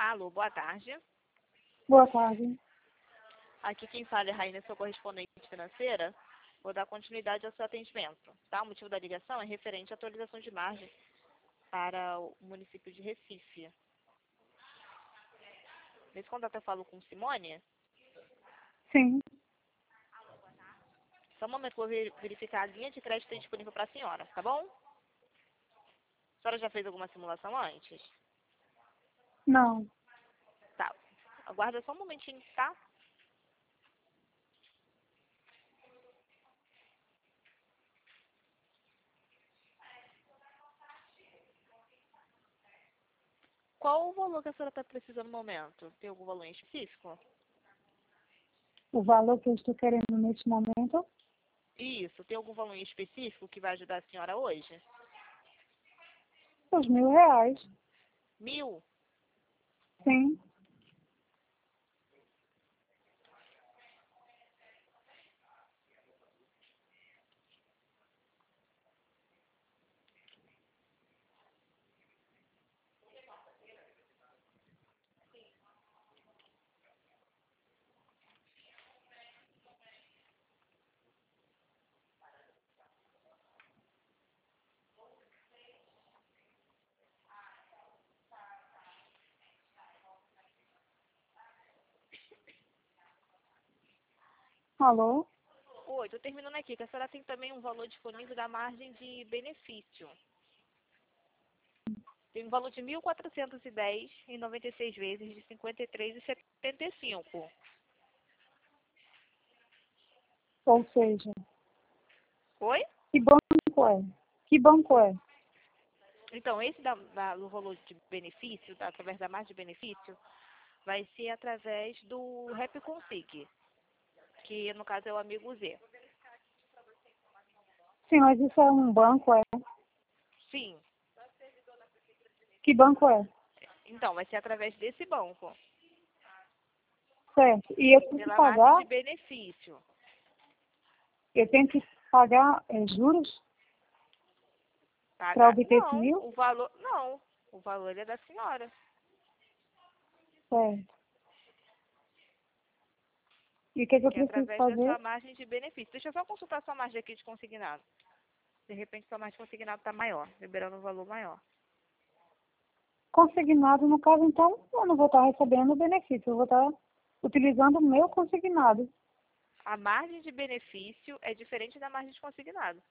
Alô, boa tarde. Boa tarde. Aqui quem fala é a Rainha, sua correspondente financeira. Vou dar continuidade ao seu atendimento. Tá? O motivo da ligação é referente à atualização de margem para o município de Recife. Nesse contato eu falo com Simone. Sim. Só um momento que eu vou verificar a linha de crédito disponível para a senhora, tá bom? A senhora já fez alguma simulação antes? Não. Tá. Aguarda só um momentinho, tá? Qual o valor que a senhora está precisando no momento? Tem algum valor em específico? O valor que eu estou querendo neste momento, Isso. Tem algum valor em específico que vai ajudar a senhora hoje? os R$ 1.000. 1.000? Sim. Alô? Oi, tô terminando aqui, que a senhora tem também um valor disponível da margem de benefício. Tem um valor de 1.410 em 96 vezes de 53,75. Ou seja, Oi? que banco é? Que banco é? Então, esse do valor de benefício, através da margem de benefício, vai ser através do Rap Consig, que no caso é o amigo Z. Sim, mas isso é um banco, é? Sim. Que banco é? Então, vai ser através desse banco, Certo. E eu tenho que pela margem de pagar, benefício. juros para Paga? obter esse Não, mil? o valor. Não. O valor é da senhora. Certo. E o que eu Que é preciso através da fazer? sua margem de benefício. Deixa eu só consultar a sua margem aqui de consignado. De repente sua margem de consignado está maior, liberando um valor maior. Consignado, no caso, então, eu não vou estar recebendo o benefício, eu vou estar utilizando o meu consignado. A margem de benefício é diferente da margem de consignado.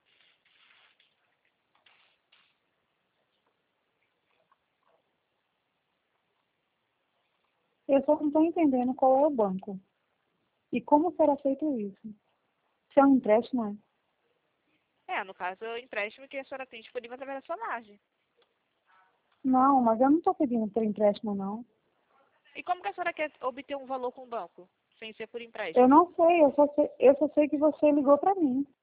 Eu só não estou entendendo qual é o banco. E como será feito isso? Se é um empréstimo, No caso, é o empréstimo que a senhora tem disponível através da sua margem. Não, mas eu não estou pedindo por empréstimo, não. E como que a senhora quer obter um valor com o banco, sem ser por Eu empréstimo? não sei, eu só sei que você ligou para mim.